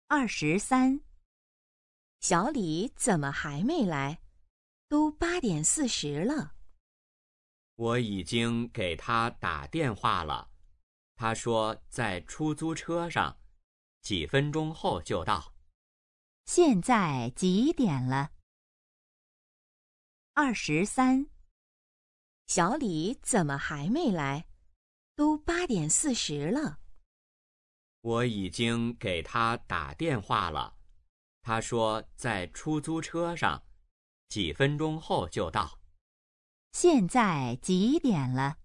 23，小李怎么还没来？都8点40了。 我已经给他打电话了，他说在出租车上，几分钟后就到。 现在几点了？23，小李怎么还没来？都8点40了。 我已经给他打电话了，他说在出租车上，几分钟后就到。 现在几点了